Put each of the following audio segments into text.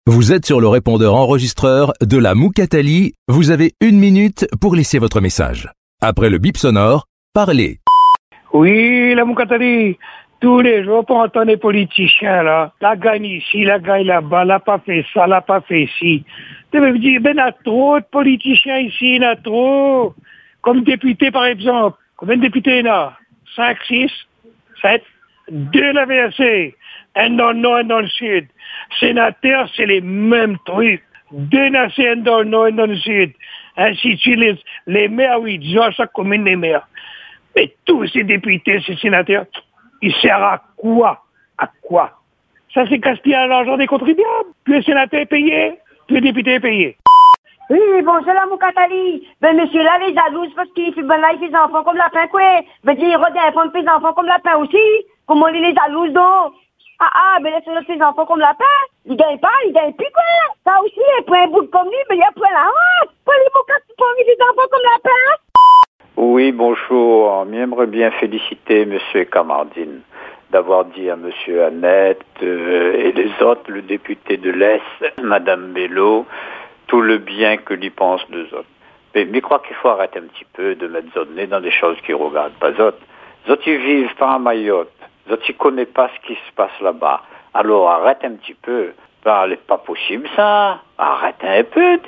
Vous êtes sur le répondeur enregistreur de la Moukatali. Vous avez 1 minute pour laisser votre message. Après le bip sonore, parlez. Oui, la Moukatali. Tous les jours, pour entendre les politiciens, là, la gagne ici, la gagne là-bas, la pas fait ça, la pas fait ci. Tu me dis, ben, il y a trop de politiciens ici, il y en a trop. Comme député, par exemple. Combien de députés il y en a? 5, 6, 7, 2 la VRC. Un dans le nord, un dans le sud. Sénateurs, c'est les mêmes trucs. 2 nations, un dans le nord, un dans le sud. Ainsi de suite, les maires, oui, disons à chaque commune des maires. Mais tous ces députés, ces sénateurs, ils servent à quoi? À quoi? Ça, c'est gaspiller l'argent des contribuables. Plus le sénateur est payé, plus le député est payé. Oui, bonjour la Moukatali. Ben, monsieur là, les jalouses parce qu'il fait bon là, il fait des enfants comme lapin, quoi. Ben, il redéfend des enfants comme lapin aussi. Comment on les jalouse, donc? Ben, laissez ses enfants comme lapin. Ils gagnent pas, ils gagnent plus, quoi. Ça aussi, il prend un bout comme lui, mais il a pris la honte. Pas les Moukatali pour des enfants comme lapin. Oui, bonjour. J'aimerais bien féliciter M. Kamardine d'avoir dit à M. Annette et les autres, le député de l'Est, Mme Bello, tout le bien que lui pensent les autres. Mais je crois qu'il faut arrêter un petit peu de mettre zot nez dans des choses qui ne regardent pas zot. Zot, ils vivent pas à Mayotte. Zot, ils ne connaissent pas ce qui se passe là-bas. Alors arrête un petit peu. Ben, c'est pas possible ça. Arrête un peu,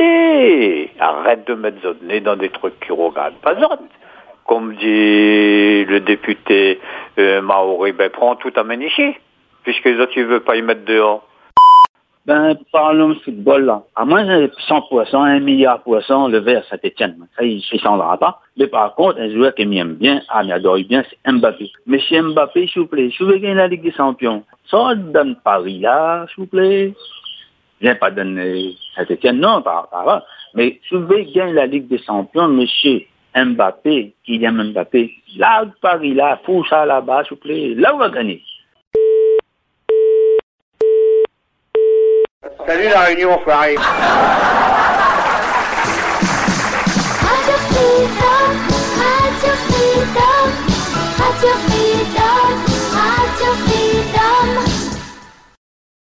arrête de mettre zot nez dans des trucs qui ne regardent pas zot. Comme dit le député Maori, ben prends tout amène ici, puisque les autres, ils ne veulent pas y mettre dehors. Ben, parlons de football, là. À moins 100%, 1 milliard %, le vert Saint-Etienne. Ça, il ne s'étendra pas. Mais par contre, un joueur qui m'aime bien, m'adore bien, c'est Mbappé. Monsieur Mbappé, s'il vous plaît, si vous voulez gagner la Ligue des Champions, ça donne Paris, là, s'il vous plaît. Je viens pas donner Saint-Etienne, non, pas. Mais si vous voulez gagner la Ligue des Champions, monsieur Mbappé, Kylian Mbappé, là, Paris, là, faut ça là-bas, s'il vous plaît. Là, on va gagner. Salut la réunion, enfoiré.